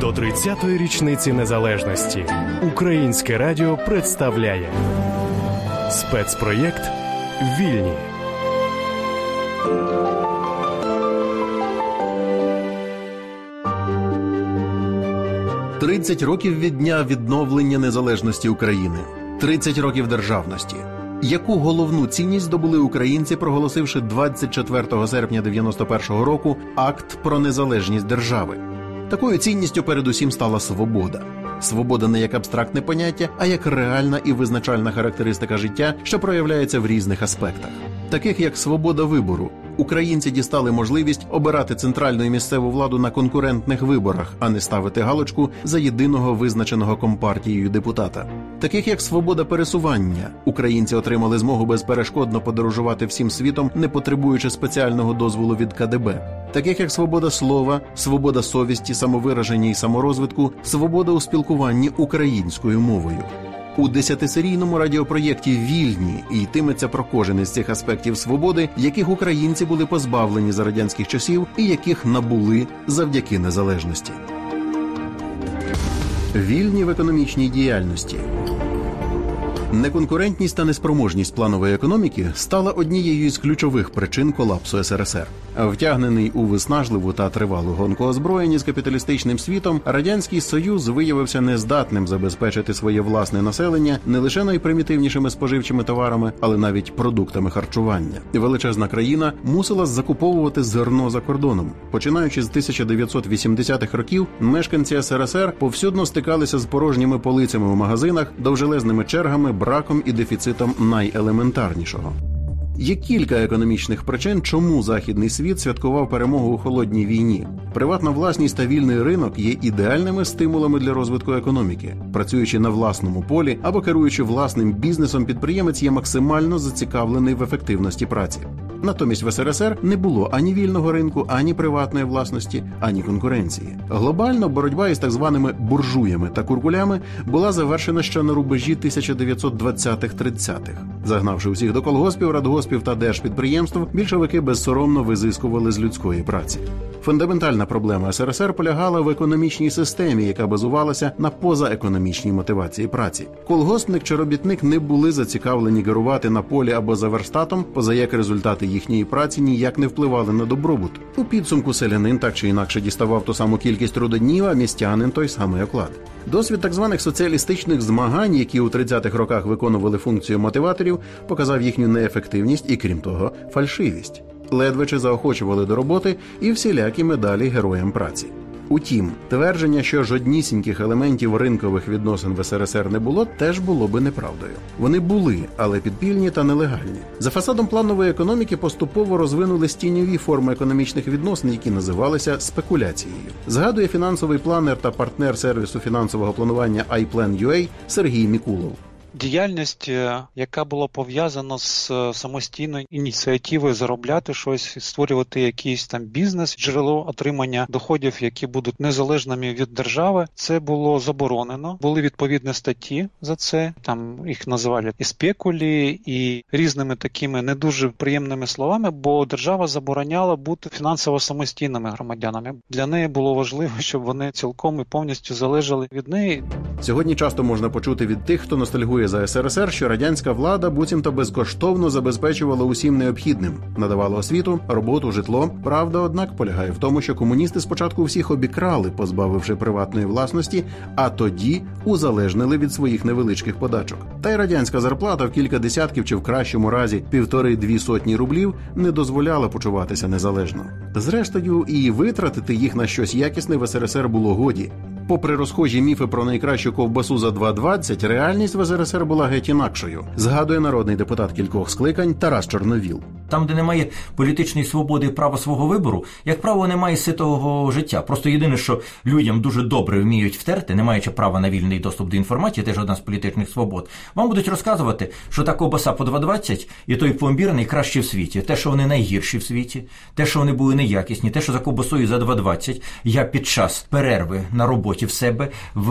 До 30-ї річниці незалежності Українське радіо представляє спецпроєкт «Вільні». – 30 років від дня відновлення незалежності України. 30 років державності. Яку головну цінність здобули українці, проголосивши 24 серпня 91-го року акт про незалежність держави? Такою цінністю передусім стала свобода. Свобода не як абстрактне поняття, а як реальна і визначальна характеристика життя, що проявляється в різних аспектах. Таких як свобода вибору. Українці дістали можливість обирати центральну і місцеву владу на конкурентних виборах, а не ставити галочку за єдиного визначеного компартією депутата. Таких як свобода пересування. Українці отримали змогу безперешкодно подорожувати всім світом, не потребуючи спеціального дозволу від КДБ. Таких як свобода слова, свобода совісті, самовираження і саморозвитку, свобода у спілкуванні українською мовою. У 10-серійному радіопроєкті «Вільні» йтиметься про кожен із цих аспектів свободи, яких українці були позбавлені за радянських часів і яких набули завдяки незалежності. Вільні в економічній діяльності. Неконкурентність та неспроможність планової економіки стала однією із ключових причин колапсу СРСР. Втягнений у виснажливу та тривалу гонку озброєння з капіталістичним світом, Радянський Союз виявився нездатним забезпечити своє власне населення не лише найпримітивнішими споживчими товарами, але навіть продуктами харчування. Величезна країна мусила закуповувати зерно за кордоном. Починаючи з 1980-х років, мешканці СРСР повсюдно стикалися з порожніми полицями у магазинах, довжелезними чергами, браком і дефіцитом найелементарнішого. Є кілька економічних причин, чому західний світ святкував перемогу у холодній війні. Приватна власність та вільний ринок є ідеальними стимулами для розвитку економіки. Працюючи на власному полі або керуючи власним бізнесом, підприємець є максимально зацікавлений в ефективності праці. Натомість в СРСР не було ані вільного ринку, ані приватної власності, ані конкуренції. Глобально боротьба із так званими буржуями та куркулями була завершена ще на рубежі 1920-30-х. Загнавши усіх до колгоспів, радгоспів та держпідприємств, більшовики безсоромно визискували з людської праці. Фундаментальна проблема СРСР полягала в економічній системі, яка базувалася на позаекономічній мотивації праці. Колгоспник чи робітник не були зацікавлені керувати на полі або за верстатом, поза як результати їхньої праці ніяк не впливали на добробут. У підсумку селянин так чи інакше діставав ту саму кількість трудоднів, а містянин той самий оклад. Досвід так званих соціалістичних змагань, які у 30-х роках виконували функцію мотиваторів, показав їхню неефективність і, крім того, фальшивість. Ледве чи заохочували до роботи і всілякі медалі героям праці. Утім, твердження, що жоднісіньких елементів ринкових відносин в СРСР не було, теж було би неправдою. Вони були, але підпільні та нелегальні. За фасадом планової економіки поступово розвинулись тіньові форми економічних відносин, які називалися спекуляцією. Згадує фінансовий планер та партнер сервісу фінансового планування iPlan.ua Сергій Мікулов. Діяльність, яка була пов'язана з самостійною ініціативою заробляти щось, створювати якийсь там бізнес, джерело отримання доходів, які будуть незалежними від держави, це було заборонено. Були відповідні статті за це, там їх називали і спекулі, і різними такими не дуже приємними словами, бо держава забороняла бути фінансово самостійними громадянами. Для неї було важливо, щоб вони цілком і повністю залежали від неї. Сьогодні часто можна почути від тих, хто ностальгує за СРСР, що радянська влада буцімто безкоштовно забезпечувала усім необхідним, надавала освіту, роботу, житло. Правда, однак, полягає в тому, що комуністи спочатку всіх обікрали, позбавивши приватної власності, а тоді узалежнили від своїх невеличких подачок. Та й радянська зарплата в кілька десятків чи в кращому разі 1,5-2 сотні рублів не дозволяла почуватися незалежно. Зрештою, і витратити їх на щось якісне в СРСР було годі. Попри розхожі міфи про найкращу ковбасу за 2,20, реальність в СРСР була геть інакшою, згадує народний депутат кількох скликань Тарас Чорновіл. Там, де немає політичної свободи і права свого вибору, як правило, немає ситого життя. Просто єдине, що людям дуже добре вміють втерти, не маючи права на вільний доступ до інформації, теж одна з політичних свобод, вам будуть розказувати, що та ковбаса по 2,20 і той пломбір найкращі в світі. Те, що вони найгірші в світі, те, що вони були неякісні, те, що за ковбасою за 2,20 я під час перерви на роботі в себе в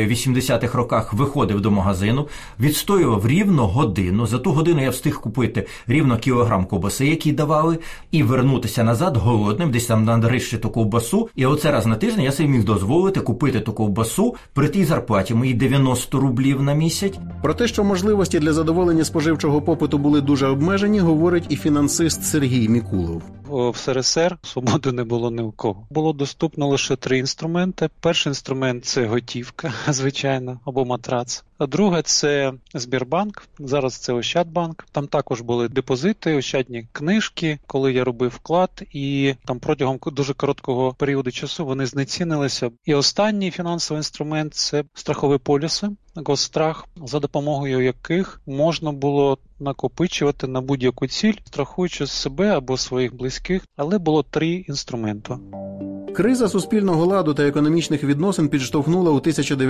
80-х роках виходив до магазину, відстоював рівно годину. За ту годину я встиг купити рівно кілограм ковбаси, ковбаси, які давали, і вернутися назад голодним, десь там надрищити ту ковбасу. І оце раз на тиждень я собі міг дозволити купити ту ковбасу при тій зарплаті моїй 90 рублів на місяць. Про те, що можливості для задоволення споживчого попиту були дуже обмежені, говорить і фінансист Сергій Мікулов. В СРСР свободи не було ні у кого. Було доступно лише 3 інструменти. Перший інструмент – це готівка, звичайно, або матрац. А друге – це Сбербанк, зараз це Ощадбанк. Там також були депозити, ощадні книжки, коли я робив вклад, і там протягом дуже короткого періоду часу вони знецінилися. І останній фінансовий інструмент – це страхові поліси, Госстрах, за допомогою яких можна було накопичувати на будь-яку ціль, страхуючи себе або своїх близьких, але було 3 інструменти. Криза суспільного ладу та економічних відносин підштовхнула у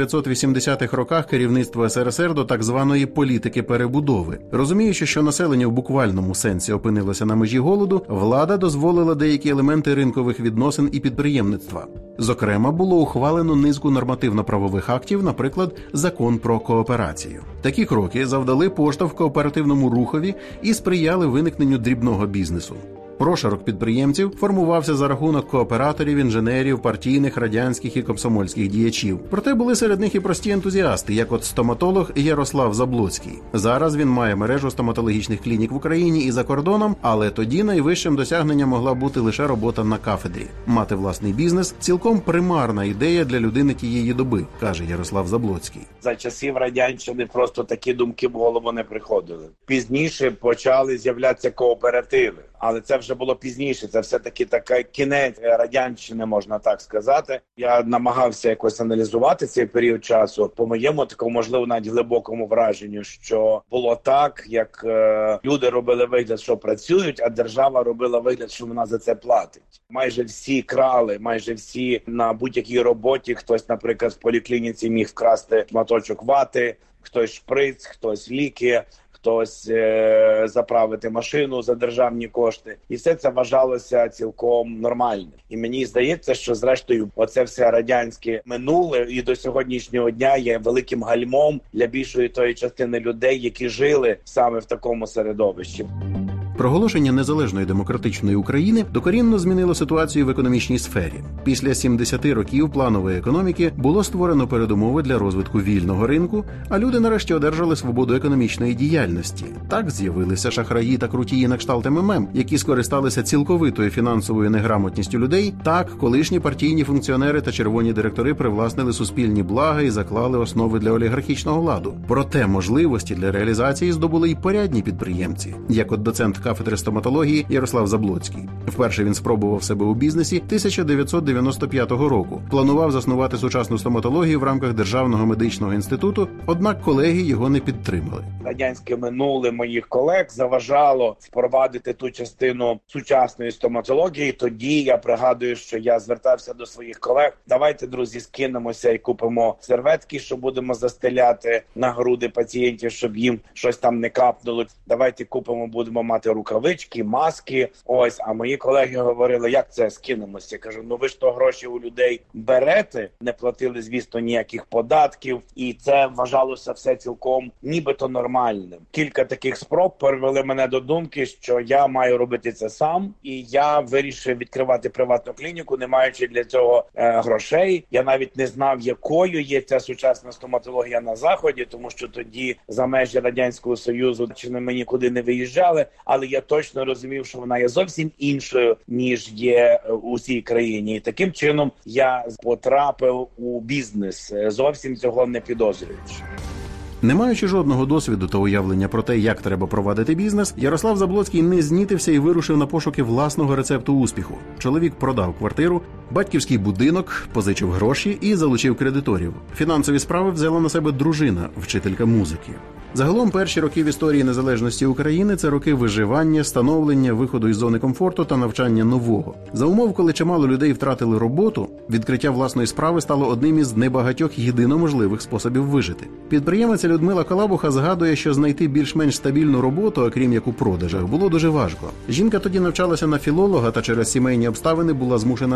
1980-х роках керівництво СРСР до так званої політики перебудови. Розуміючи, що населення в буквальному сенсі опинилося на межі голоду, влада дозволила деякі елементи ринкових відносин і підприємництва. Зокрема, було ухвалено низку нормативно-правових актів, наприклад, Закон про кооперацію. Такі кроки завдали поштовх кооперативному рухові і сприяли виникненню дрібного бізнесу. Прошарок підприємців формувався за рахунок кооператорів, інженерів, партійних, радянських і комсомольських діячів. Проте були серед них і прості ентузіасти, як от стоматолог Ярослав Заблоцький. Зараз він має мережу стоматологічних клінік в Україні і за кордоном, але тоді найвищим досягненням могла бути лише робота на кафедрі. Мати власний бізнес – цілком примарна ідея для людини тієї доби, каже Ярослав Заблоцький. За часів радянщини просто такі думки в голову не приходили. Пізніше почали з'являтися кооперативи. Але це вже було пізніше, це все-таки такий кінець радянщини, можна так сказати. Я намагався якось аналізувати цей період часу. По моєму такому, можливо, навіть глибокому враженню, що було так, як люди робили вигляд, що працюють, а держава робила вигляд, що вона за це платить. Майже всі крали, майже всі на будь-якій роботі. Хтось, наприклад, в поліклініці міг вкрасти шматочок вати, хтось шприц, хтось ліки, хтось заправити машину за державні кошти. І все це вважалося цілком нормальним. І мені здається, що зрештою оце все радянське минуле і до сьогоднішнього дня є великим гальмом для більшої тої частини людей, які жили саме в такому середовищі. Проголошення незалежної демократичної України докорінно змінило ситуацію в економічній сфері. Після 70 років планової економіки було створено передумови для розвитку вільного ринку, а люди нарешті одержали свободу економічної діяльності. Так з'явилися шахраї та крутії на кшталт МММ, які скористалися цілковитою фінансовою неграмотністю людей. Так, колишні партійні функціонери та червоні директори привласнили суспільні блага і заклали основи для олігархічного ладу. Проте можливості для реалізації здобули й порядні підприємці, як от доцент кафедри стоматології Ярослав Заблоцький. Вперше він спробував себе у бізнесі 1995 року. Планував заснувати сучасну стоматологію в рамках Державного медичного інституту, однак колеги його не підтримали. Радянське минуле моїх колег заважало впровадити ту частину сучасної стоматології. Тоді я пригадую, що я звертався до своїх колег. Давайте, друзі, скинемося і купимо серветки, що будемо застеляти на груди пацієнтів, щоб їм щось там не капнуло. Давайте купимо, будемо мати рукавички, маски. Ось, а мої колеги говорили, як це скинемося? Я кажу, ну ви ж то гроші у людей берете, не платили, звісно, ніяких податків, і це вважалося все цілком нібито нормальним. Кілька таких спроб привели мене до думки, що я маю робити це сам, і я вирішив відкривати приватну клініку, не маючи для цього грошей. Я навіть не знав, якою є ця сучасна стоматологія на Заході, тому що тоді за межі Радянського Союзу чи ми нікуди не виїжджали, але я точно розумів, що вона є зовсім іншою, ніж є у цій країні. І таким чином я потрапив у бізнес, зовсім цього не підозрюючи. Не маючи жодного досвіду та уявлення про те, як треба провадити бізнес, Ярослав Заблоцький не знітився і вирушив на пошуки власного рецепту успіху. Чоловік продав квартиру, батьківський будинок, позичив гроші і залучив кредиторів. Фінансові справи взяла на себе дружина, вчителька музики. Загалом перші роки в історії незалежності України – це роки виживання, становлення, виходу із зони комфорту та навчання нового. За умов, коли чимало людей втратили роботу, відкриття власної справи стало одним із небагатьох єдино можливих способів вижити. Підприємиця Людмила Калабуха згадує, що знайти більш-менш стабільну роботу, окрім як у продажах, було дуже важко. Жінка тоді навчалася на філолога та через сімейні обставини була змушена змінити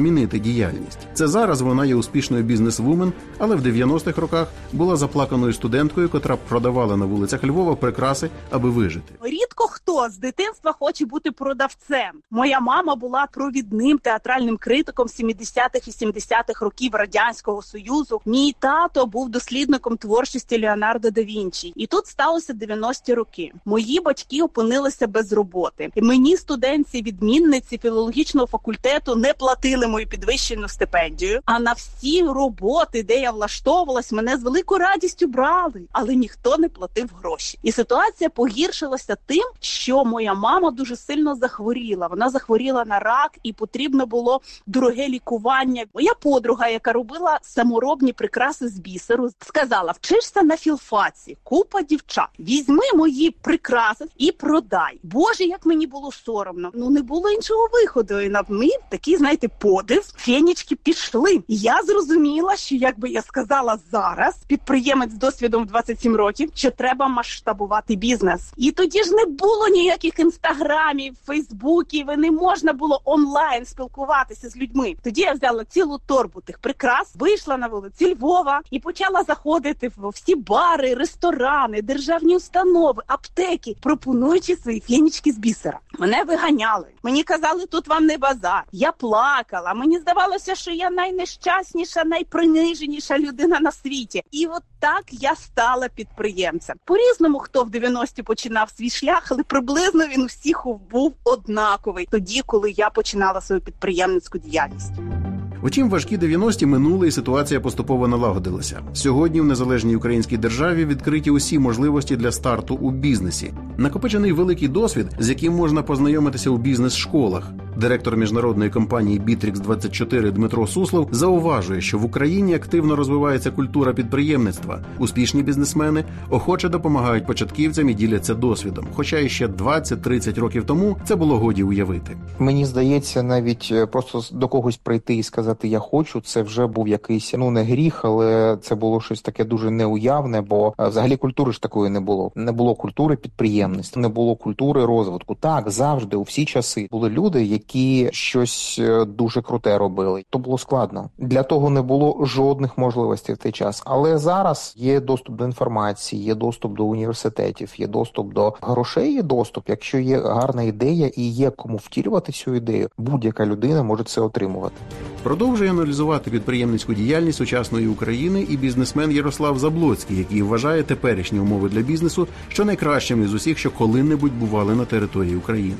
змінити діяльність. Це зараз вона є успішною бізнес-вумен, але в 90-х роках була заплаканою студенткою, котра продавала на вулицях Львова прикраси, аби вижити. Рідко хто з дитинства хоче бути продавцем. Моя мама була провідним театральним критиком 70-х і 70-х років Радянського Союзу. Мій тато був дослідником творчості Леонардо да Вінчі. І тут сталося 90-ті роки. Мої батьки опинилися без роботи. І мені, студентці-відмінниці філологічного факультету, не платили мою підвищену стипендію. А на всі роботи, де я влаштовувалась, мене з великою радістю брали. Але ніхто не платив гроші. І ситуація погіршилася тим, що моя мама дуже сильно захворіла. Вона захворіла на рак і потрібно було дороге лікування. Моя подруга, яка робила саморобні прикраси з бісеру, сказала: вчишся на філфаці, купа дівчат, візьми мої прикраси і продай. Боже, як мені було соромно. Не було іншого виходу. І на мій такий, подив, фенічки пішли. І я зрозуміла, що, як би я сказала зараз, підприємець з досвідом 27 років, що треба масштабувати бізнес. І тоді ж не було ніяких інстаграмів, фейсбуків, і не можна було онлайн спілкуватися з людьми. Тоді я взяла цілу торбу тих прикрас, вийшла на вулиці Львова і почала заходити в всі бари, ресторани, державні установи, аптеки, пропонуючи свої фенічки з бісера. Мене виганяли. Мені казали, тут вам не базар. Я плакала. Мені здавалося, що я найнещасніша, найприниженіша людина на світі. І от так я стала підприємцем. По-різному хто в 90-ті починав свій шлях, але приблизно він у всіх був однаковий. Тоді, коли я починала свою підприємницьку діяльність. Втім, важкі 90-ті минули і ситуація поступово налагодилася. Сьогодні в незалежній українській державі відкриті усі можливості для старту у бізнесі. Накопичений великий досвід, з яким можна познайомитися у бізнес-школах. Директор міжнародної компанії Bittrex24 Дмитро Суслов зауважує, що в Україні активно розвивається культура підприємництва. Успішні бізнесмени охоче допомагають початківцям і діляться досвідом. Хоча іще 20-30 років тому це було годі уявити. Мені здається, навіть просто до когось прийти і сказати «я хочу», це вже був якийсь, не гріх, але це було щось таке дуже неуявне, бо взагалі культури ж такої не було. Не було культури підприємництва, не було культури розвитку. Так, завжди, у всі часи були люди, які щось дуже круте робили. То було складно. Для того не було жодних можливостей в той час. Але зараз є доступ до інформації, є доступ до університетів, є доступ до грошей, є доступ. Якщо є гарна ідея і є кому втілювати цю ідею, будь-яка людина може це отримувати. Продовжує аналізувати підприємницьку діяльність сучасної України і бізнесмен Ярослав Заблоцький, який вважає теперішні умови для бізнесу що найкращими з усіх, що коли-небудь бували на території України.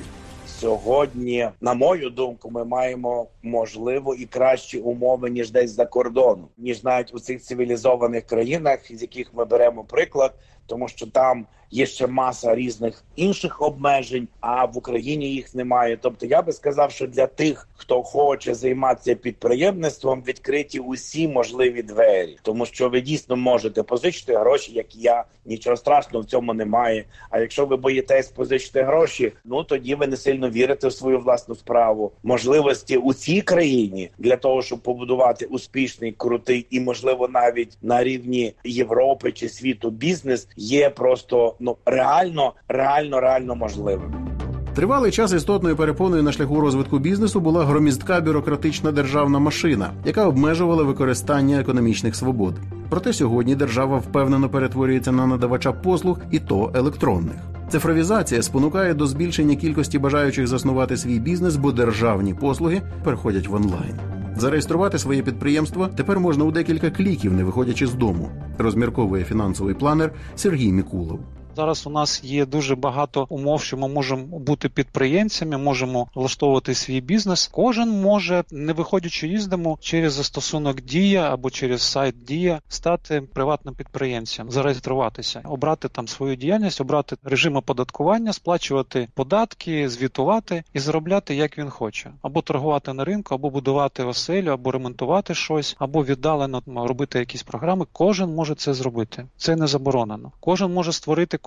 Сьогодні, на мою думку, ми маємо, можливо, і кращі умови, ніж десь за кордоном, ніж навіть у цих цивілізованих країнах, з яких ми беремо приклад, тому що там є ще маса різних інших обмежень, а в Україні їх немає. Тобто я би сказав, що для тих, хто хоче займатися підприємництвом, відкриті усі можливі двері. Тому що ви дійсно можете позичити гроші, як я, нічого страшного в цьому немає. А якщо ви боїтесь позичити гроші, тоді ви не сильно вірите в свою власну справу. Можливості у цій країні для того, щоб побудувати успішний, крутий і, можливо, навіть на рівні Європи чи світу бізнес, є просто реально можливим. Тривалий час істотною перепоною на шляху розвитку бізнесу була громіздка бюрократична державна машина, яка обмежувала використання економічних свобод. Проте сьогодні держава впевнено перетворюється на надавача послуг, і то електронних. Цифровізація спонукає до збільшення кількості бажаючих заснувати свій бізнес, бо державні послуги переходять в онлайн. Зареєструвати своє підприємство тепер можна у декілька кліків, не виходячи з дому, розмірковує фінансовий планер Сергій Мікулов. Зараз у нас є дуже багато умов, що ми можемо бути підприємцями, можемо влаштовувати свій бізнес. Кожен може, не виходячи із дому, через застосунок Дія або через сайт Дія стати приватним підприємцем, зареєструватися, обрати там свою діяльність, обрати режим оподаткування, сплачувати податки, звітувати і заробляти, як він хоче. Або торгувати на ринку, або будувати оселю, або ремонтувати щось, або віддалено робити якісь програми. Кожен може це зробити. Це не заборонено. Кожен може створити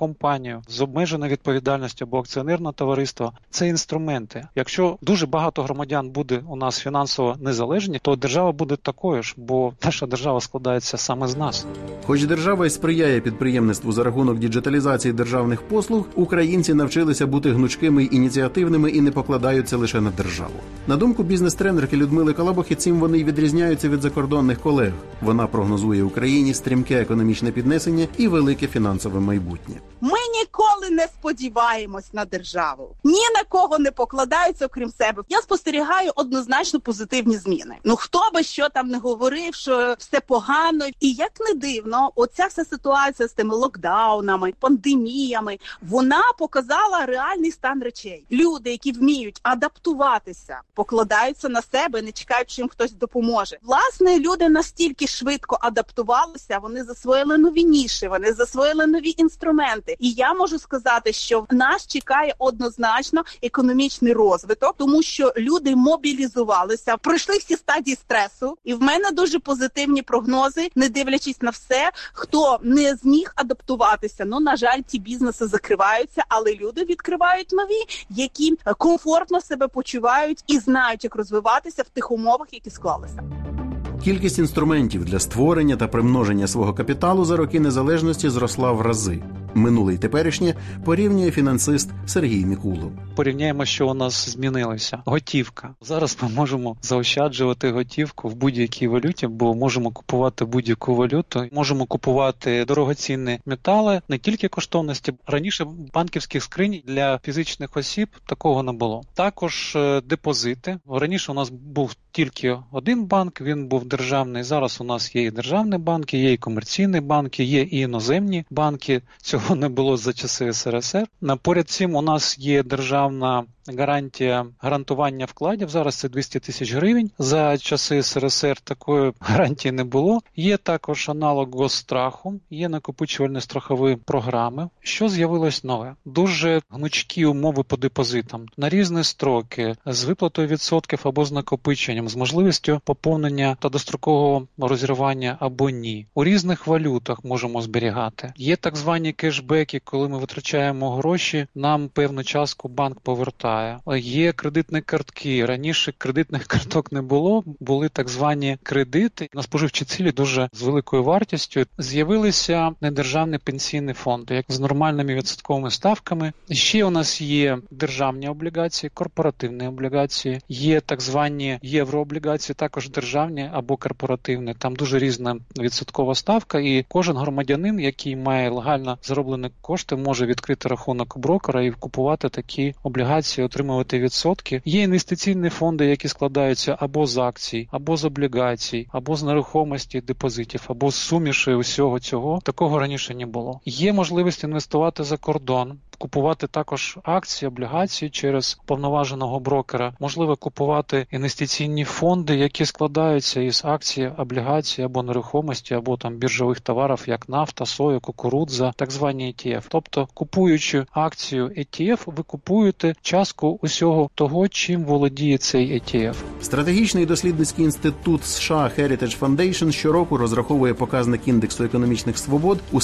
компанію з обмеженою відповідальністю або акціонерне товариство – це інструменти. Якщо дуже багато громадян буде у нас фінансово незалежні, то держава буде такою ж, бо наша держава складається саме з нас. Хоч держава й сприяє підприємництву за рахунок діджиталізації державних послуг, українці навчилися бути гнучкими й ініціативними і не покладаються лише на державу. На думку бізнес-тренерки Людмили Калабохи, цим вони й відрізняються від закордонних колег. Вона прогнозує Україні стрімке економічне піднесення і велике фінансове майбутнє. Ми ніколи не сподіваємось на державу. Ні на кого не покладаються, окрім себе. Я спостерігаю однозначно позитивні зміни. Хто би що там не говорив, що все погано. І як не дивно, оця вся ситуація з тими локдаунами, пандеміями, вона показала реальний стан речей. Люди, які вміють адаптуватися, покладаються на себе, не чекають, що їм хтось допоможе. Власне, люди настільки швидко адаптувалися, вони засвоїли нові ніші, вони засвоїли нові інструменти. І я можу сказати, що нас чекає однозначно економічний розвиток, тому що люди мобілізувалися, пройшли всі стадії стресу. І в мене дуже позитивні прогнози, не дивлячись на все, хто не зміг адаптуватися. На жаль, ті бізнеси закриваються, але люди відкривають нові, які комфортно себе почувають і знають, як розвиватися в тих умовах, які склалися. Кількість інструментів для створення та примноження свого капіталу за роки незалежності зросла в рази. Минуле й теперішнє порівнює фінансист Сергій Мікулов. Порівняємо, що у нас змінилося. Готівка. Зараз ми можемо заощаджувати готівку в будь-якій валюті, бо можемо купувати будь-яку валюту. Можемо купувати дорогоцінні метали, не тільки коштовності. Раніше банківських скринь для фізичних осіб такого не було. Також депозити. Раніше у нас був тільки один банк, він був державний. Зараз у нас є і державні банки, є і комерційні банки, є і іноземні банки. Цього не було за часи СРСР. Поряд цим у нас є державна гарантія гарантування вкладів. Зараз це 200 тисяч гривень. За часи СРСР такої гарантії не було. Є також аналог госстраху, є накопичувально-страхові програми. Що з'явилось нове? Дуже гнучкі умови по депозитам. На різні строки, з виплатою відсотків або з накопиченням, з можливістю поповнення та дострокового розірвання або ні. У різних валютах можемо зберігати. Є так звані кешбеки, коли ми витрачаємо гроші, нам певну частку банк повертає. Є кредитні картки. Раніше кредитних карток не було, були так звані кредити на споживчі цілі дуже з великою вартістю. З'явилися недержавні пенсійні фонди, як з нормальними відсотковими ставками. Ще у нас є державні облігації, корпоративні облігації, є так звані єврооблігації, також державні або корпоративні. Там дуже різна відсоткова ставка, і кожен громадянин, який має легально зароблені кошти, може відкрити рахунок у брокера і купувати такі облігації, отримувати відсотки. Є інвестиційні фонди, які складаються або з акцій, або з облігацій, або з нерухомості депозитів, або з суміші усього цього. Такого раніше не було. Є можливість інвестувати за кордон, купувати також акції, облігації через повноваженого брокера. Можливо купувати інвестиційні фонди, які складаються із акцій, облігацій або нерухомості, або там біржових товарів, як нафта, соя, кукурудза, так звані ETF. Тобто, купуючи акцію ETF, ви купуєте частку усього того, чим володіє цей ETF. Стратегічний дослідницький інститут США Heritage Foundation щороку розраховує показник індексу економічних свобод у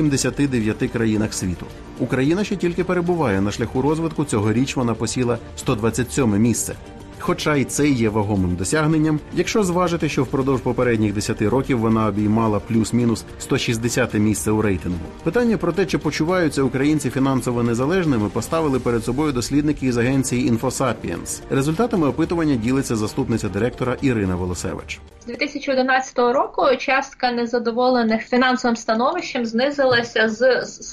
179 країнах світу. Україна ще тільки перебуває на шляху розвитку, цьогоріч вона посіла 127 місце. Хоча й це є вагомим досягненням, якщо зважити, що впродовж попередніх 10 років вона обіймала плюс-мінус 160 місце у рейтингу. Питання про те, чи почуваються українці фінансово незалежними, поставили перед собою дослідники із агенції InfoSapiens. Результатами опитування ділиться заступниця директора Ірина Волосевич. З 2011 року частка незадоволених фінансовим становищем знизилася з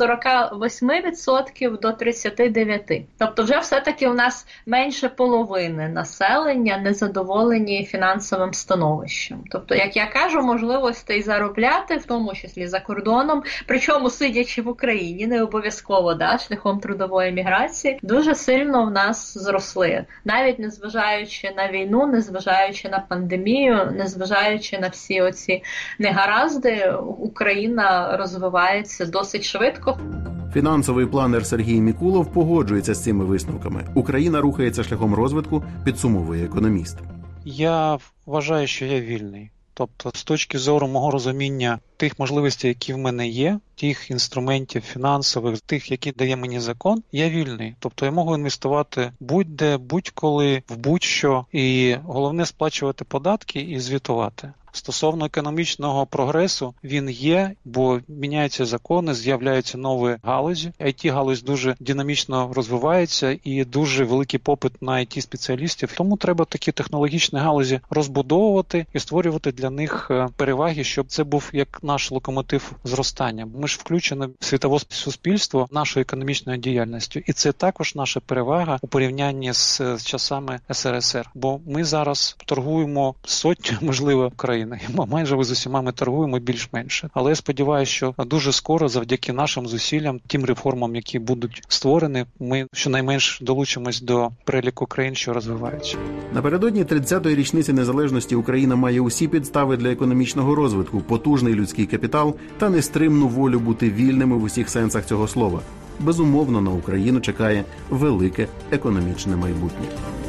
48% до 39%. Тобто вже все-таки у нас менше половини населення незадоволені фінансовим становищем. Тобто, як я кажу, можливостей заробляти, в тому числі за кордоном, причому сидячи в Україні, не обов'язково шляхом трудової міграції, дуже сильно в нас зросли. Навіть незважаючи на війну, незважаючи на пандемію, незважаючи на всі оці негаразди, Україна розвивається досить швидко. Фінансовий планер Сергій Мікулов погоджується з цими висновками. Україна рухається шляхом розвитку, підсумовує економіст. Я вважаю, що я вільний. Тобто, з точки зору мого розуміння тих можливостей, які в мене є, тих інструментів фінансових, тих, які дає мені закон, я вільний. Тобто я можу інвестувати будь-де, будь-коли, в будь-що. І головне сплачувати податки і звітувати. Стосовно економічного прогресу, він є, бо міняються закони, з'являються нові галузі. IT-галузь дуже динамічно розвивається і дуже великий попит на IT-спеціалістів. Тому треба такі технологічні галузі розбудовувати і створювати для них переваги, щоб це був як наш локомотив зростання. Ми ж включені в світове суспільство нашою економічною діяльністю. І це також наша перевага у порівнянні з часами СРСР. Бо ми зараз торгуємо сотню, можливо, країн. Майже з усіма ми торгуємо більш-менше. Але я сподіваюся, що дуже скоро, завдяки нашим зусиллям, тим реформам, які будуть створені, ми щонайменш долучимось до переліку країн, що розвиваються. Напередодні 30-ї річниці незалежності Україна має усі підстави для економічного розвитку, потужний людський капітал та нестримну волю бути вільними в усіх сенсах цього слова. Безумовно, на Україну чекає велике економічне майбутнє.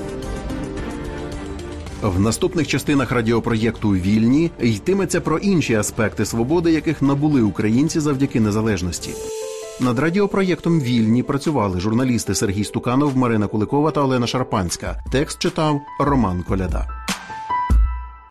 В наступних частинах радіопроєкту «Вільні» йтиметься про інші аспекти свободи, яких набули українці завдяки незалежності. Над радіопроєктом «Вільні» працювали журналісти Сергій Стуканов, Марина Куликова та Олена Шарпанська. Текст читав Роман Коляда.